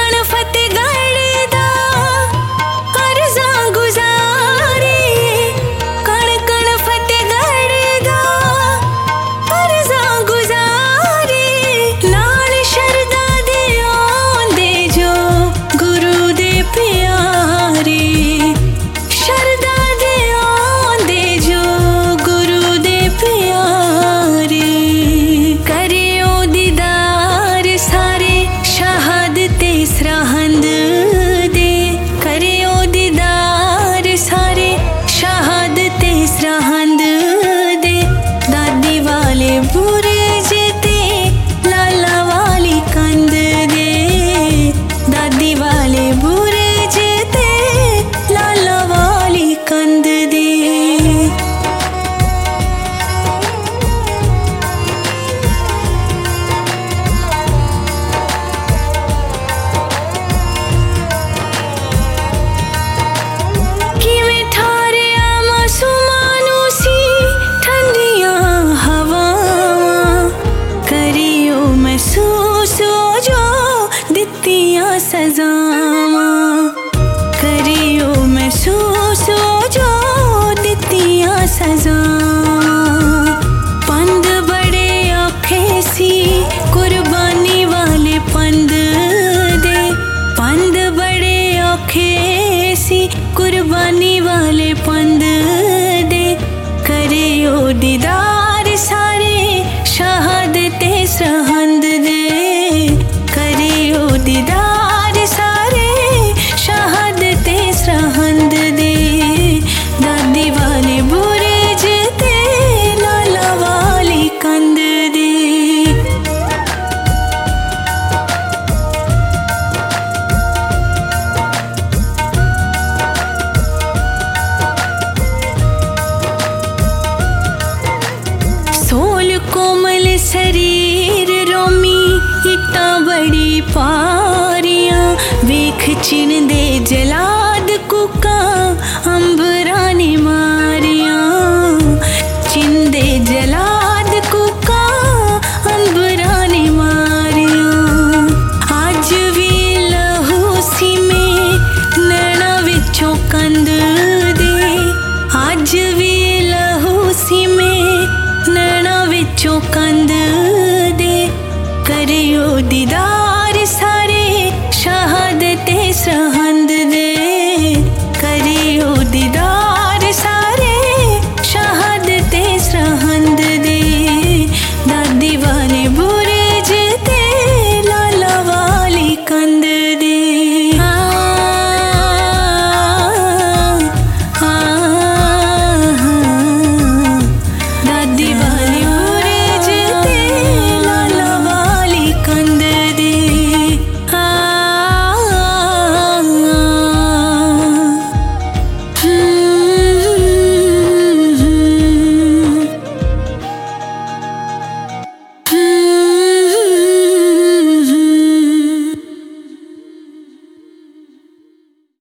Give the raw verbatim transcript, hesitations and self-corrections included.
कण फतेहगढ़ दा करजा गुजारे, कण कण फतेहगढ़ दा करजा गुजारे, नाल शरदा दे आंदे जो गुरु दे प्यारे, शरदा दे आंदे जो गुरु दे प्यारे। करियो दीदार सारे शहादते सरहंद दे, करियो दीदार सारे शहादते सरहंद दे, दादी वाले बुरज ते लाला वाली कंद दे, दादी वाले बुरज ते लाला वाली कंद दे। किवें ठारिया मासूमानू सी ठंडियां हवावां, करियो महसूस ओ जो दित्तियां सजावां, करियो महसूस ओ जो दित्तियां सजावां। पंद बड़े औखे सी कुर्बानी वाले पंद दे, पंद बड़े औखे सी कुर्बानी वाले पंद